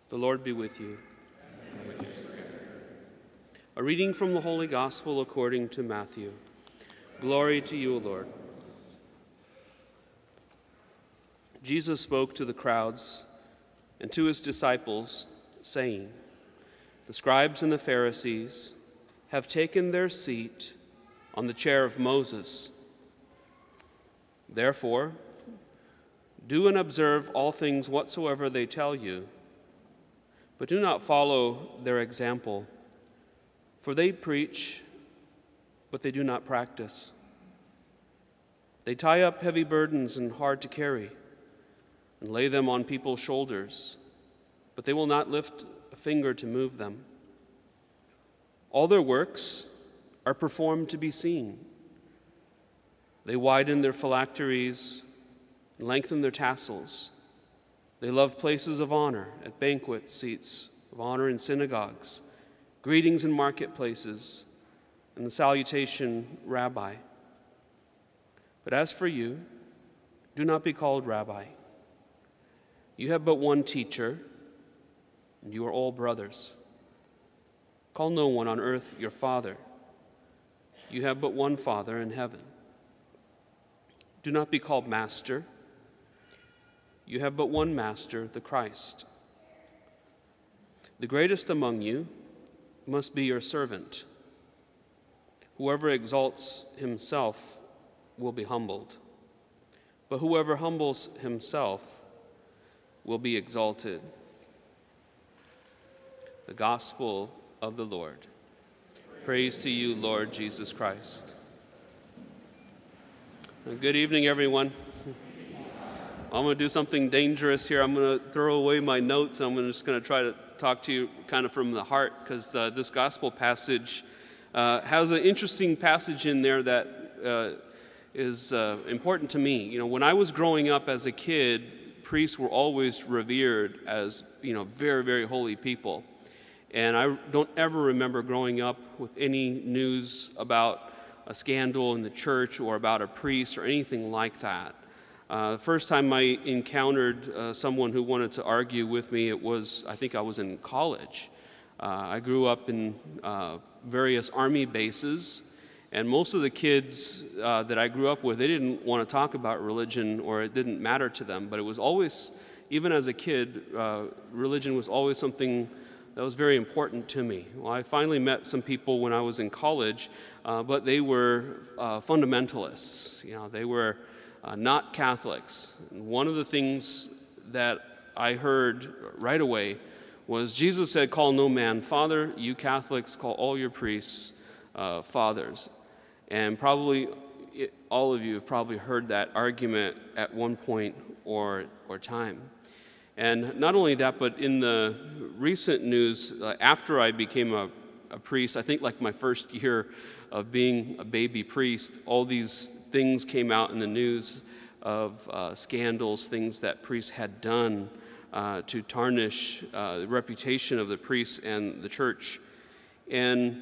The Lord be with you. A reading from the Holy Gospel according to Matthew. Glory to you, O Lord. Jesus spoke to the crowds and to his disciples, saying, "The scribes and the Pharisees have taken their seat on the chair of Moses. Therefore, do and observe all things whatsoever they tell you, but do not follow their example. For they preach, but they do not practice. They tie up heavy burdens and hard to carry, and lay them on people's shoulders, but they will not lift a finger to move them. All their works are performed to be seen. They widen their phylacteries and lengthen their tassels. They love places of honor at banquet seats of honor in synagogues, greetings in marketplaces, and the salutation, Rabbi. But as for you, do not be called Rabbi. You have but one teacher, and you are all brothers. Call no one on earth your father. You have but one Father in heaven. Do not be called master. You have but one Master, the Christ. The greatest among you must be your servant. Whoever exalts himself will be humbled, but whoever humbles himself will be exalted." The Gospel of the Lord. Praise to you, Lord Jesus Christ. Good evening, everyone. I'm going to do something dangerous here. I'm going to throw away my notes. I'm just going to try to talk to you kind of from the heart, because this gospel passage has an interesting passage in there that is important to me. You know, when I was growing up as a kid, priests were always revered as, very, very holy people. And I don't ever remember growing up with any news about a scandal in the church or about a priest or anything like that. The first time I encountered someone who wanted to argue with me, I think I was in college. I grew up in various army bases, and most of the kids that I grew up with, they didn't want to talk about religion, or it didn't matter to them. But it was always, even as a kid, religion was always something that was very important to me. Well, I finally met some people when I was in college, but they were fundamentalists. They were not Catholics. And one of the things that I heard right away was Jesus said, "Call no man father. You Catholics call all your priests fathers." And probably all of you have probably heard that argument at one point or time. And not only that, but in the recent news, after I became a priest, I think like my first year of being a baby priest, all these things came out in the news of scandals, things that priests had done to tarnish the reputation of the priests and the church. And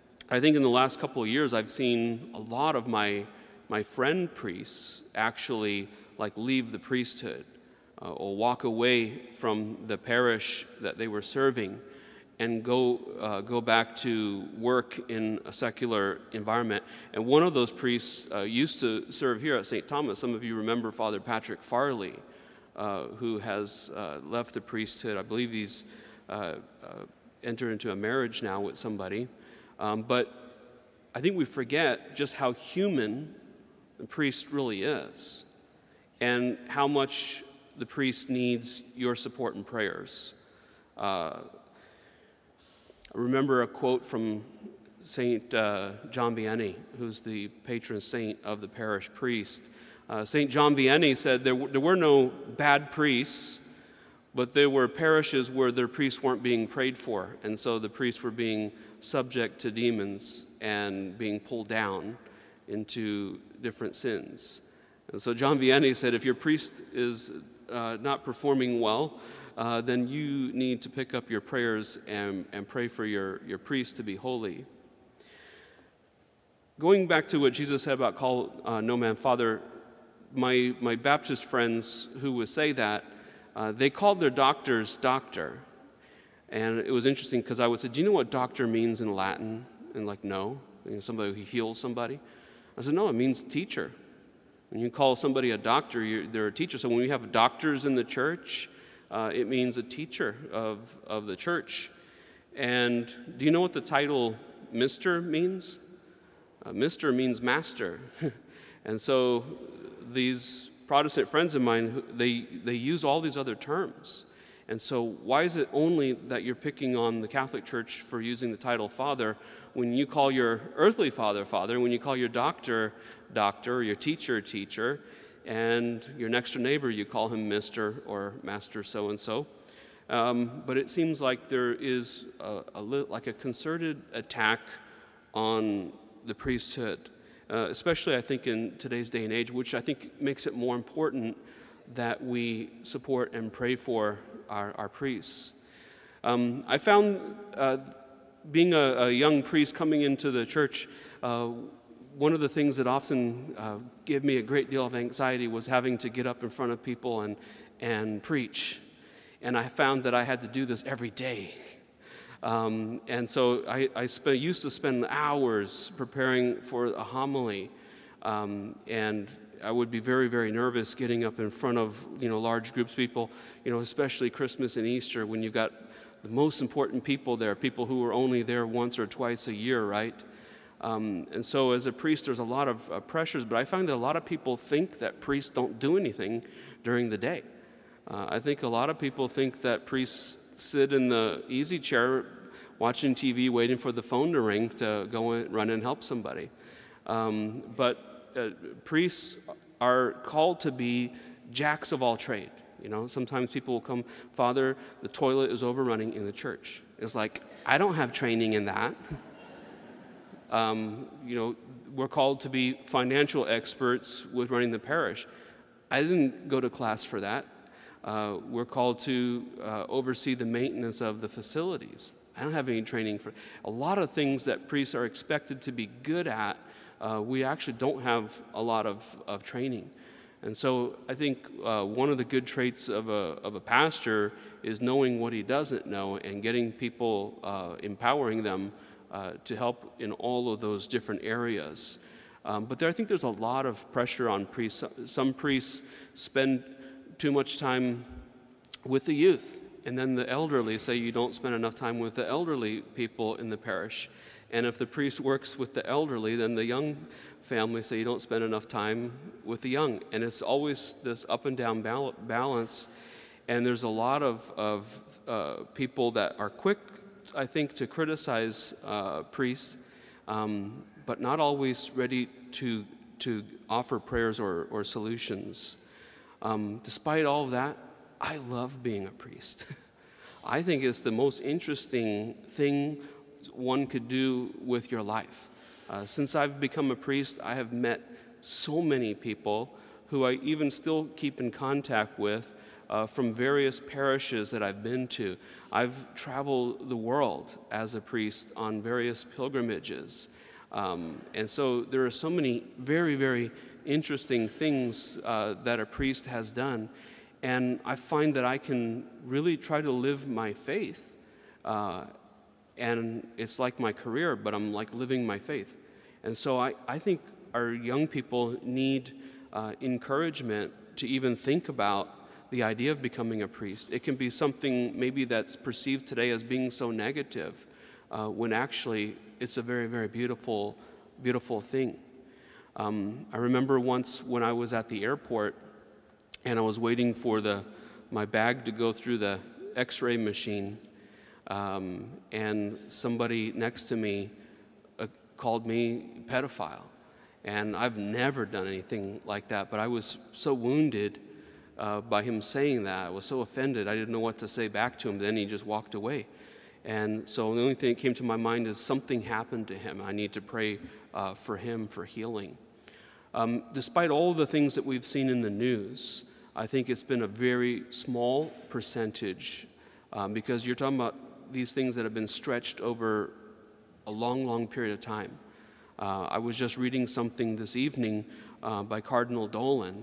I think in the last couple of years, I've seen a lot of my friend priests actually leave the priesthood or walk away from the parish that they were serving and go back to work in a secular environment. And one of those priests used to serve here at St. Thomas. Some of you remember Father Patrick Farley, who has left the priesthood. I believe he's entered into a marriage now with somebody. But I think we forget just how human the priest really is, and how much the priest needs your support and prayers. I remember a quote from St. John Vianney, who's the patron saint of the parish priest. St. John Vianney said there were no bad priests, but there were parishes where their priests weren't being prayed for, and so the priests were being subject to demons and being pulled down into different sins. And so John Vianney said, if your priest is not performing well, then you need to pick up your prayers and pray for your priest to be holy. Going back to what Jesus said about call no man father, my Baptist friends who would say that, they called their doctors doctor, And it was interesting because I would say, do you know what doctor means in Latin? And like, no. Somebody who heals somebody. I said, no, it means teacher. When you call somebody a doctor, they're a teacher. So when we have doctors in the church, it means a teacher of the church. And do you know what the title Mr. means? Mr. means master. And so these Protestant friends of mine, they use all these other terms. And so why is it only that you're picking on the Catholic Church for using the title Father when you call your earthly father, Father, when you call your doctor, Doctor, or your teacher, Teacher, and your next door neighbor, you call him Mr. or Master so-and-so? But it seems like there is like a concerted attack on the priesthood, especially I think in today's day and age, which I think makes it more important that we support and pray for our priests. I found being a young priest coming into the church, one of the things that often gave me a great deal of anxiety was having to get up in front of people and preach. And I found that I had to do this every day. And so I used to spend hours preparing for a homily, and I would be very, very nervous getting up in front of, large groups of people, especially Christmas and Easter when you've got the most important people there, people who are only there once or twice a year, right? And so as a priest, there's a lot of pressures, but I find that a lot of people think that priests don't do anything during the day. I think a lot of people think that priests sit in the easy chair watching TV, waiting for the phone to ring to go and run and help somebody. But priests are called to be jacks of all trade. Sometimes people will come, Father, the toilet is overrunning in the church. It's like, I don't have training in that. We're called to be financial experts with running the parish. I didn't go to class for that. We're called to oversee the maintenance of the facilities. I don't have any training for a lot of things that priests are expected to be good at. We actually don't have a lot of training. And so I think one of the good traits of a pastor is knowing what he doesn't know and getting people, empowering them to help in all of those different areas. But I think there's a lot of pressure on priests. Some priests spend too much time with the youth, and then the elderly say you don't spend enough time with the elderly people in the parish. And if the priest works with the elderly, then the young family say you don't spend enough time with the young. And it's always this up and down balance. And there's a lot of people that are quick, I think, to criticize priests, but not always ready to offer prayers or solutions. Despite all of that, I love being a priest. I think it's the most interesting thing one could do with your life. Since I've become a priest, I have met so many people who I even still keep in contact with from various parishes that I've been to. I've traveled the world as a priest on various pilgrimages. And so there are so many very, very interesting things that a priest has done. And I find that I can really try to live my faith. And it's like my career, but I'm like living my faith. And so I think our young people need encouragement to even think about the idea of becoming a priest. It can be something maybe that's perceived today as being so negative, when actually it's a very, very beautiful, beautiful thing. I remember once when I was at the airport and I was waiting for my bag to go through the x-ray machine, and somebody next to me called me pedophile. And I've never done anything like that, but I was so wounded by him saying that. I was so offended, I didn't know what to say back to him. Then he just walked away. And so the only thing that came to my mind is something happened to him. I need to pray for him for healing. Despite all the things that we've seen in the news, I think it's been a very small percentage, because you're talking about these things that have been stretched over a long, long period of time. I was just reading something this evening by Cardinal Dolan,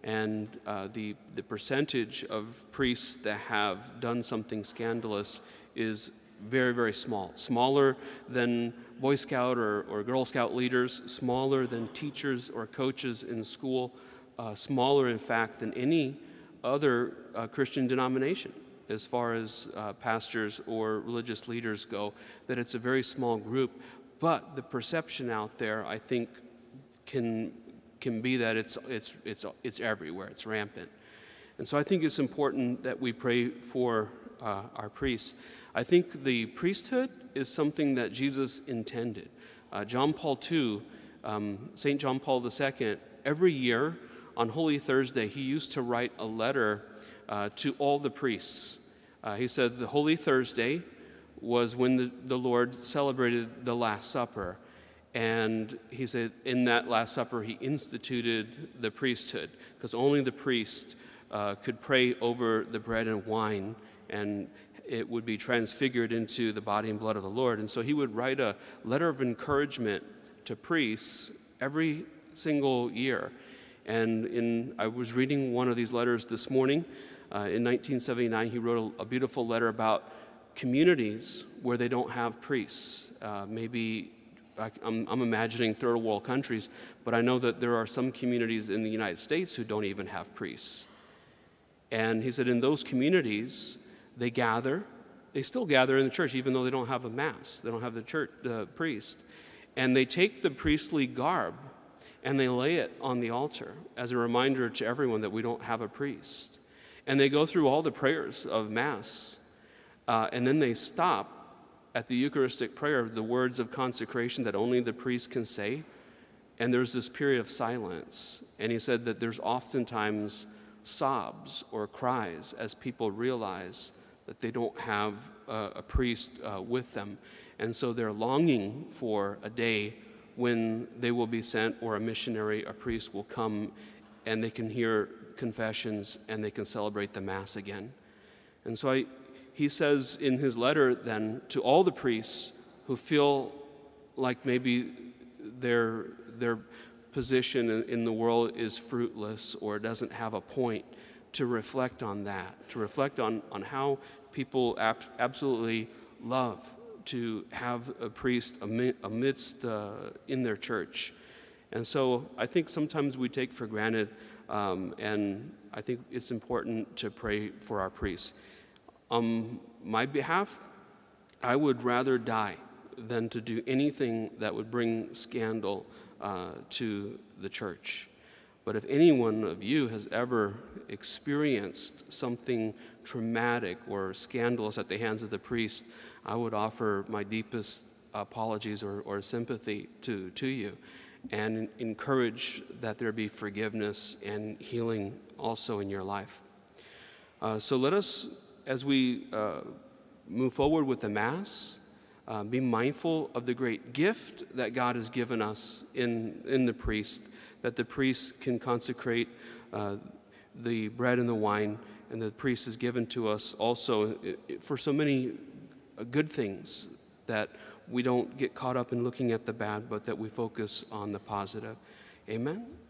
And the percentage of priests that have done something scandalous is very, very small. Smaller than Boy Scout or Girl Scout leaders, smaller than teachers or coaches in school, smaller, in fact, than any other Christian denomination as far as pastors or religious leaders go, that it's a very small group. But the perception out there, I think, can be that it's everywhere, it's rampant. And so I think it's important that we pray for our priests. I think the priesthood is something that Jesus intended. John Paul II, St. John Paul II, every year on Holy Thursday, he used to write a letter to all the priests. He said the Holy Thursday was when the Lord celebrated the Last Supper. And he said in that Last Supper, he instituted the priesthood, because only the priest could pray over the bread and wine, and it would be transfigured into the body and blood of the Lord. And so he would write a letter encouragement to priests every single year. And I was reading one of these letters this morning. In 1979, he wrote a beautiful letter about communities where they don't have priests. I'm imagining third world countries, but I know that there are some communities in the United States who don't even have priests. And he said in those communities, they still gather in the church, even though they don't have a mass. They don't have the priest. And they take the priestly garb and they lay it on the altar as a reminder to everyone that we don't have a priest. And they go through all the prayers of Mass, and then they stop at the Eucharistic prayer, the words of consecration that only the priest can say, and there's this period of silence. And he said that there's oftentimes sobs or cries as people realize that they don't have a priest with them. And so they're longing for a day when they will be sent, or a missionary, a priest will come, and they can hear confessions and they can celebrate the Mass again. And so he says in his letter then to all the priests who feel like maybe their position in the world is fruitless or doesn't have a point, to reflect on that, to reflect on how people absolutely love to have a priest amidst in their church. And so I think sometimes we take for granted, and I think it's important to pray for our priests. On my behalf, I would rather die than to do anything that would bring scandal to the church. But if any one of you has ever experienced something traumatic or scandalous at the hands of the priest, I would offer my deepest apologies or sympathy to you, and encourage that there be forgiveness and healing also in your life. So let us, as we move forward with the Mass, be mindful of the great gift that God has given us in the priest, that the priest can consecrate the bread and the wine, and the priest is given to us also for so many good things, that we don't get caught up in looking at the bad, but that we focus on the positive. Amen.